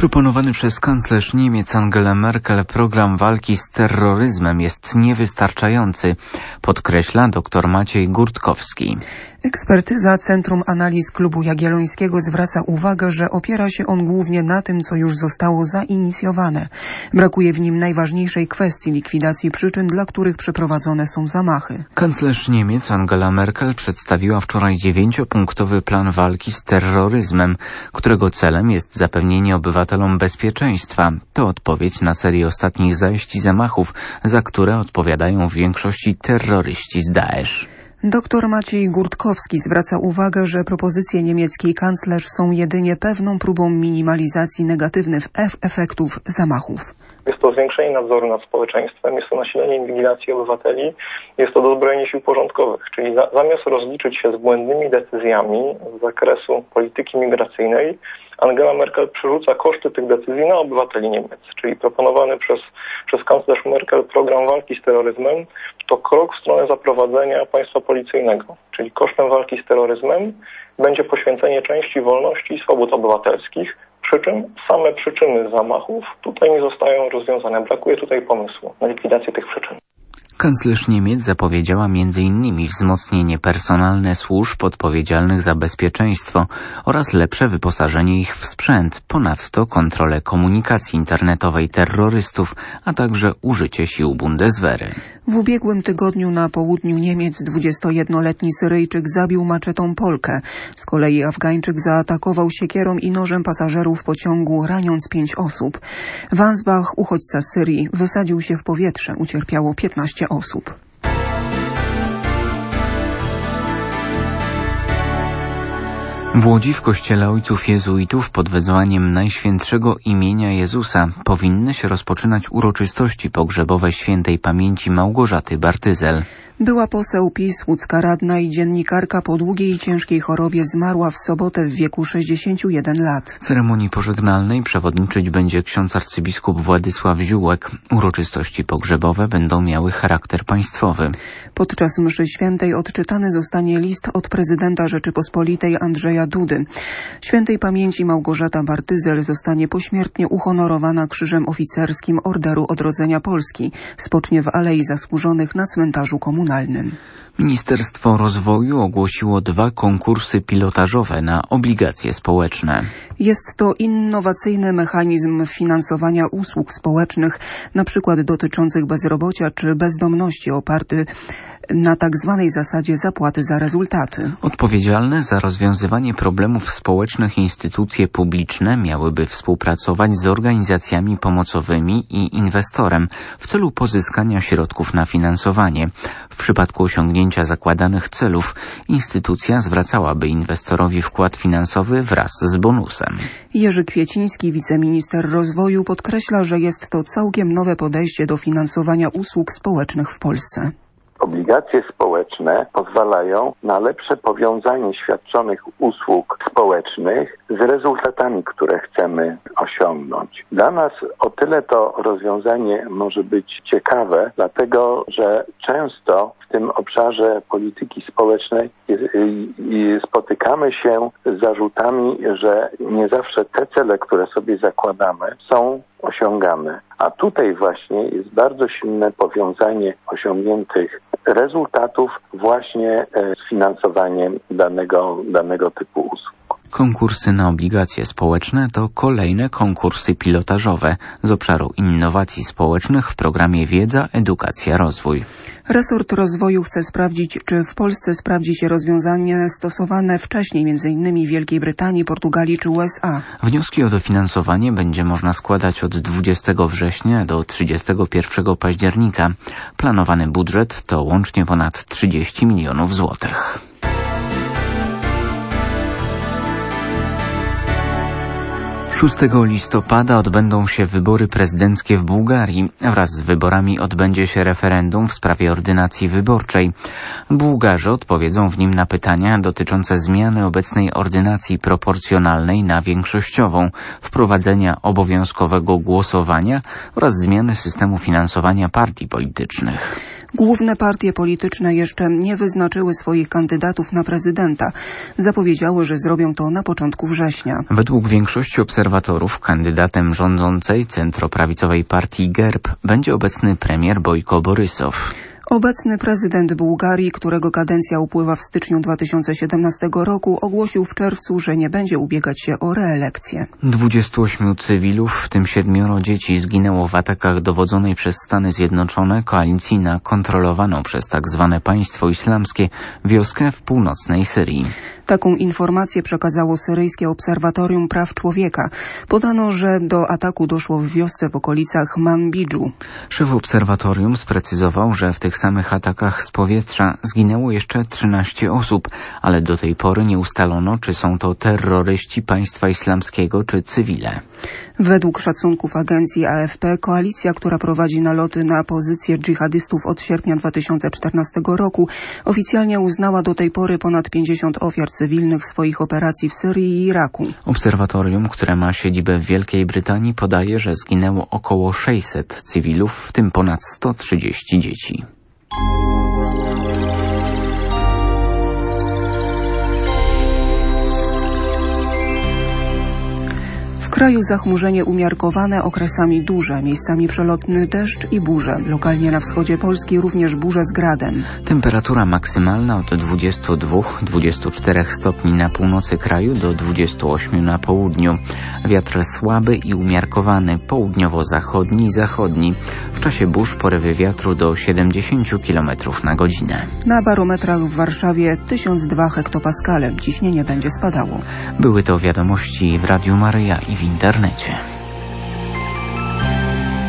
Proponowany przez kanclerz Niemiec Angelę Merkel program walki z terroryzmem jest niewystarczający, podkreśla dr Maciej Gurtkowski. Ekspertyza Centrum Analiz Klubu Jagiellońskiego zwraca uwagę, że opiera się on głównie na tym, co już zostało zainicjowane. Brakuje w nim najważniejszej kwestii likwidacji przyczyn, dla których przeprowadzone są zamachy. Kanclerz Niemiec Angela Merkel przedstawiła wczoraj 9-punktowy plan walki z terroryzmem, którego celem jest zapewnienie obywatelom bezpieczeństwa. To odpowiedź na serię ostatnich zajść i zamachów, za które odpowiadają w większości terroryści z Daesh. Dr Maciej Gurtkowski zwraca uwagę, że propozycje niemieckiej kanclerz są jedynie pewną próbą minimalizacji negatywnych efektów zamachów. Jest to zwiększenie nadzoru nad społeczeństwem, jest to nasilenie inwigilacji obywateli, jest to dozbrojenie sił porządkowych, czyli zamiast rozliczyć się z błędnymi decyzjami z zakresu polityki migracyjnej, Angela Merkel przerzuca koszty tych decyzji na obywateli Niemiec, czyli proponowany przez kanclerz Merkel program walki z terroryzmem to krok w stronę zaprowadzenia państwa policyjnego, czyli kosztem walki z terroryzmem będzie poświęcenie części wolności i swobód obywatelskich, przy czym same przyczyny zamachów tutaj nie zostają rozwiązane. Brakuje tutaj pomysłu na likwidację tych przyczyn. Kanclerz Niemiec zapowiedziała m.in. wzmocnienie personalne służb odpowiedzialnych za bezpieczeństwo oraz lepsze wyposażenie ich w sprzęt, ponadto kontrolę komunikacji internetowej terrorystów, a także użycie sił Bundeswehry. W ubiegłym tygodniu na południu Niemiec 21-letni Syryjczyk zabił maczetą Polkę. Z kolei Afgańczyk zaatakował siekierą i nożem pasażerów pociągu, raniąc 5 osób. W Ansbach, uchodźca z Syrii, wysadził się w powietrze. Ucierpiało 15 osób. W Łodzi w kościele ojców jezuitów pod wezwaniem Najświętszego imienia Jezusa powinny się rozpoczynać uroczystości pogrzebowe świętej pamięci Małgorzaty Bartyzel. Była poseł PiS, łódzka radna i dziennikarka po długiej i ciężkiej chorobie zmarła w sobotę w wieku 61 lat. Ceremonii pożegnalnej przewodniczyć będzie ksiądz arcybiskup Władysław Ziółek. Uroczystości pogrzebowe będą miały charakter państwowy. Podczas mszy świętej odczytany zostanie list od prezydenta Rzeczypospolitej Andrzeja Dudy. Świętej pamięci Małgorzata Bartyzel zostanie pośmiertnie uhonorowana krzyżem oficerskim Orderu Odrodzenia Polski. Spocznie w Alei Zasłużonych na cmentarzu komunalnym. Ministerstwo Rozwoju ogłosiło 2 konkursy pilotażowe na obligacje społeczne. Jest to innowacyjny mechanizm finansowania usług społecznych, na przykład dotyczących bezrobocia czy bezdomności, oparty na tak zwanej zasadzie zapłaty za rezultaty. Odpowiedzialne za rozwiązywanie problemów społecznych instytucje publiczne miałyby współpracować z organizacjami pomocowymi i inwestorem w celu pozyskania środków na finansowanie. W przypadku osiągnięcia zakładanych celów instytucja zwracałaby inwestorowi wkład finansowy wraz z bonusem. Jerzy Kwieciński, wiceminister rozwoju, podkreśla, że jest to całkiem nowe podejście do finansowania usług społecznych w Polsce. Obligacje społeczne pozwalają na lepsze powiązanie świadczonych usług społecznych z rezultatami, które chcemy osiągnąć. Dla nas o tyle to rozwiązanie może być ciekawe, dlatego że często w tym obszarze polityki społecznej spotykamy się z zarzutami, że nie zawsze te cele, które sobie zakładamy, są osiągane. A tutaj właśnie jest bardzo silne powiązanie osiągniętych rezultatów właśnie z finansowaniem danego typu usług. Konkursy na obligacje społeczne to kolejne konkursy pilotażowe z obszaru innowacji społecznych w programie Wiedza, Edukacja, Rozwój. Resort rozwoju chce sprawdzić, czy w Polsce sprawdzi się rozwiązanie stosowane wcześniej, m.in. w Wielkiej Brytanii, Portugalii czy USA. Wnioski o dofinansowanie będzie można składać od 20 września do 31 października. Planowany budżet to łącznie ponad 30 milionów złotych. 6 listopada odbędą się wybory prezydenckie w Bułgarii. Wraz z wyborami odbędzie się referendum w sprawie ordynacji wyborczej. Bułgarzy odpowiedzą w nim na pytania dotyczące zmiany obecnej ordynacji proporcjonalnej na większościową, wprowadzenia obowiązkowego głosowania oraz zmiany systemu finansowania partii politycznych. Główne partie polityczne jeszcze nie wyznaczyły swoich kandydatów na prezydenta. Zapowiedziały, że zrobią to na początku września. Według większości obserwatorów obserwatorów kandydatem rządzącej centroprawicowej partii GERB będzie obecny premier Bojko Borysow. Obecny prezydent Bułgarii, którego kadencja upływa w styczniu 2017 roku, ogłosił w czerwcu, że nie będzie ubiegać się o reelekcję. 28 cywilów, w tym 7 dzieci, zginęło w atakach dowodzonej przez Stany Zjednoczone koalicji na kontrolowaną przez tzw. państwo islamskie wioskę w północnej Syrii. Taką informację przekazało syryjskie Obserwatorium Praw Człowieka. Podano, że do ataku doszło w wiosce w okolicach Manbidżu. Szef obserwatorium sprecyzował, że w tych samych atakach z powietrza zginęło jeszcze 13 osób, ale do tej pory nie ustalono, czy są to terroryści państwa islamskiego, czy cywile. Według szacunków agencji AFP koalicja, która prowadzi naloty na pozycje dżihadystów od sierpnia 2014 roku, oficjalnie uznała do tej pory ponad 50 ofiar cywilnych swoich operacji w Syrii i Iraku. Obserwatorium, które ma siedzibę w Wielkiej Brytanii, podaje, że zginęło około 600 cywilów, w tym ponad 130 dzieci. W kraju zachmurzenie umiarkowane, okresami duże, miejscami przelotny deszcz i burze. Lokalnie na wschodzie Polski również burze z gradem. Temperatura maksymalna od 22-24 stopni na północy kraju do 28 na południu. Wiatr słaby i umiarkowany, południowo-zachodni i zachodni. W czasie burz porywy wiatru do 70 km na godzinę. Na barometrach w Warszawie 1002 hektopaskale. Ciśnienie będzie spadało. Były to wiadomości w Radiu Maryja i w internecie.